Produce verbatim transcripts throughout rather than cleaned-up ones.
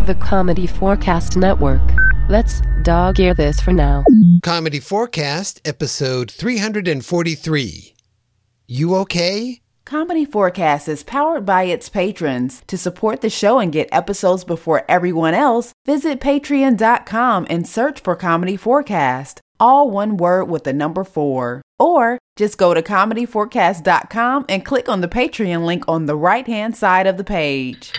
the Comedy Forecast Network. Let's dog ear this for now. Comedy Forecast, episode three forty-three. You okay? Comedy Forecast is powered by its patrons. To support the show and get episodes before everyone else, visit patreon dot com and search for Comedy Forecast. All one word with the number four. Or just go to comedy forecast dot com and click on the Patreon link on the right-hand side of the page.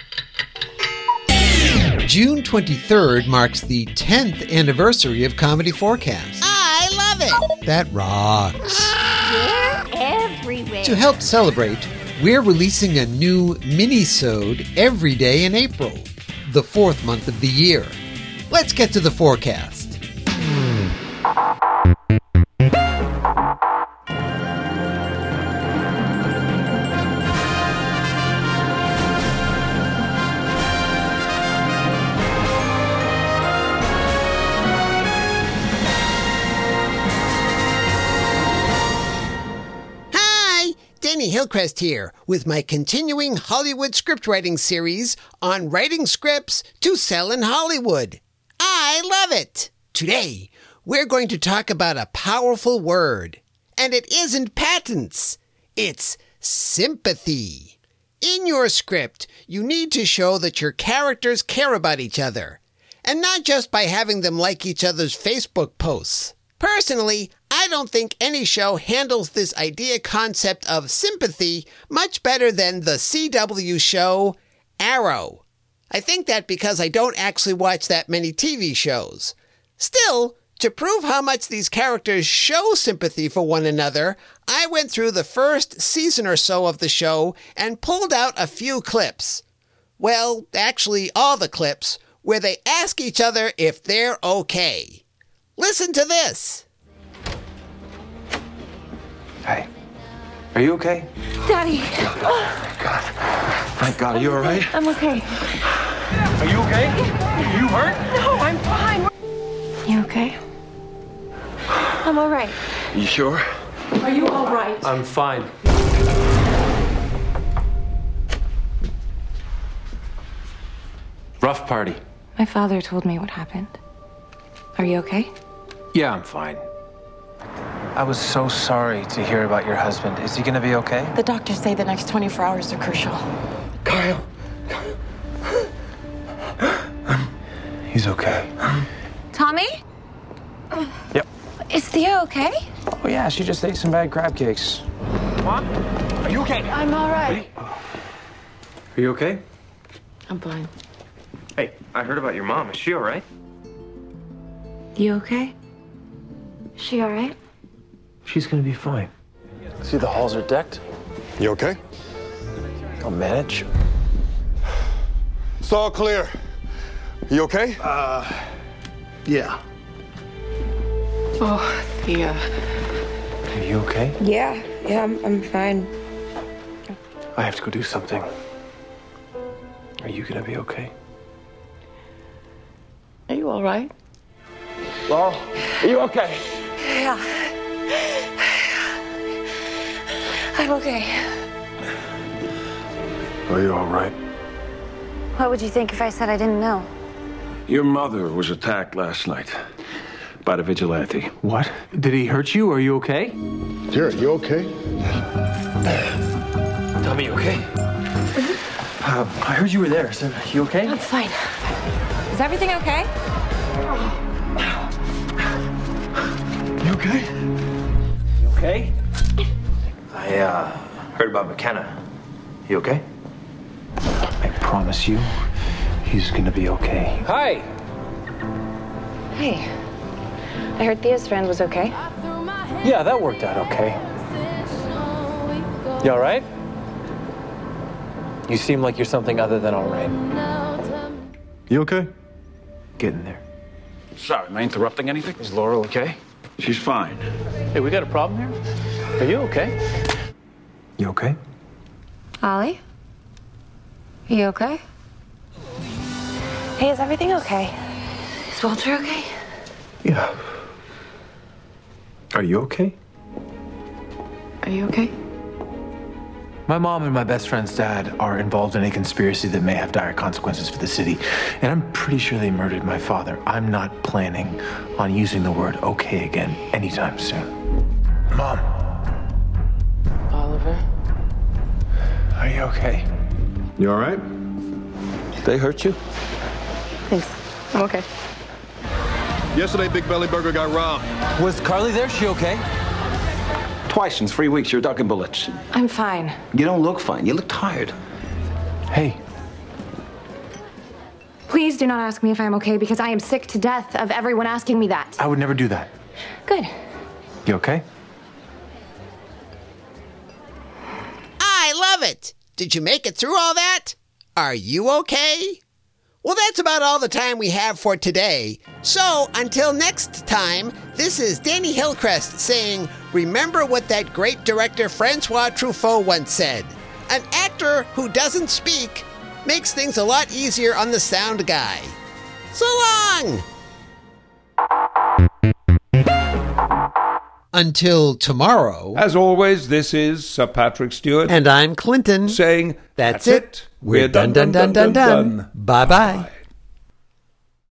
June twenty-third marks the tenth anniversary of Comedy Forecast. I love it! That rocks. We're everywhere. To help celebrate, we're releasing a new mini-sode every day in April, the fourth month of the year. Let's get to the forecast. Danny Hillcrest here with my continuing Hollywood scriptwriting series on writing scripts to sell in Hollywood. I love it! Today, we're going to talk about a powerful word. And it isn't patents. It's sympathy. In your script, you need to show that your characters care about each other. And not just by having them like each other's Facebook posts. Personally, I don't think any show handles this idea concept of sympathy much better than the C W show Arrow. I think that because I don't actually watch that many T V shows. Still, to prove how much these characters show sympathy for one another, I went through the first season or so of the show and pulled out a few clips. Well, actually all the clips, where they ask each other if they're okay. Listen to this. Hey, are you okay? Daddy. Oh, thank God. Thank God. Are you all right? I'm okay. Are you okay? Are you hurt? No, I'm fine. You okay? I'm all right. You sure? Are you all right? I'm fine. Rough party. My father told me what happened. Are you okay? Yeah, I'm fine. I was so sorry to hear about your husband. Is he gonna be okay? The doctors say the next twenty-four hours are crucial. Kyle. He's okay. Tommy? Yep. Is Thea okay? Oh yeah, she just ate some bad crab cakes. Mom, are you okay? I'm all right. Are you okay? I'm fine. Hey, I heard about your mom. Is she all right? You okay? Is she all right? She's gonna be fine. See, the halls are decked. You okay? I'll manage. It's all clear. You okay? Uh, yeah. Oh, Thea. Are you okay? Yeah, yeah, I'm, I'm fine. I have to go do something. Are you gonna be okay? Are you all right? Laurel, are you okay? Yeah. I'm okay. Are you all right? What would you think if I said I didn't know? Your mother was attacked last night by the vigilante. What? Did he hurt you? Are you okay? Jared, you okay? Tell me, you okay? Uh, I heard you were there. So, you okay? I'm fine. Is everything okay? You okay? You okay? I, uh, heard about McKenna. You okay? I promise you, he's gonna be okay. Hi. Hey, I heard Thea's friend was okay. Yeah, that worked out okay. You all right? You seem like you're something other than all right. You okay? Getting there. Sorry, am I interrupting anything? Is Laurel okay? She's fine. Hey, we got a problem here? Are you okay? You okay? Ollie? Are you okay? Hey, is everything okay? Is Walter okay? Yeah. Are you okay? Are you okay? My mom and my best friend's dad are involved in a conspiracy that may have dire consequences for the city, and I'm pretty sure they murdered my father. I'm not planning on using the word okay again anytime soon. Mom. Oliver? Are you okay? You all right? They hurt you? Thanks. I'm okay. Yesterday, Big Belly Burger got robbed. Was Carly there? She okay? Twice in three weeks, you're ducking bullets. I'm fine. You don't look fine. You look tired. Hey. Please do not ask me if I'm okay because I am sick to death of everyone asking me that. I would never do that. Good. You okay? I love it! Did you make it through all that? Are you okay? Well, that's about all the time we have for today. So, until next time, this is Danny Hillcrest saying, remember what that great director Francois Truffaut once said. An actor who doesn't speak makes things a lot easier on the sound guy. So long! Until tomorrow. As always, this is Sir Patrick Stewart. And I'm Clinton. Saying, That's, that's it. it. We're done, done, done, done, done. done. Bye-bye.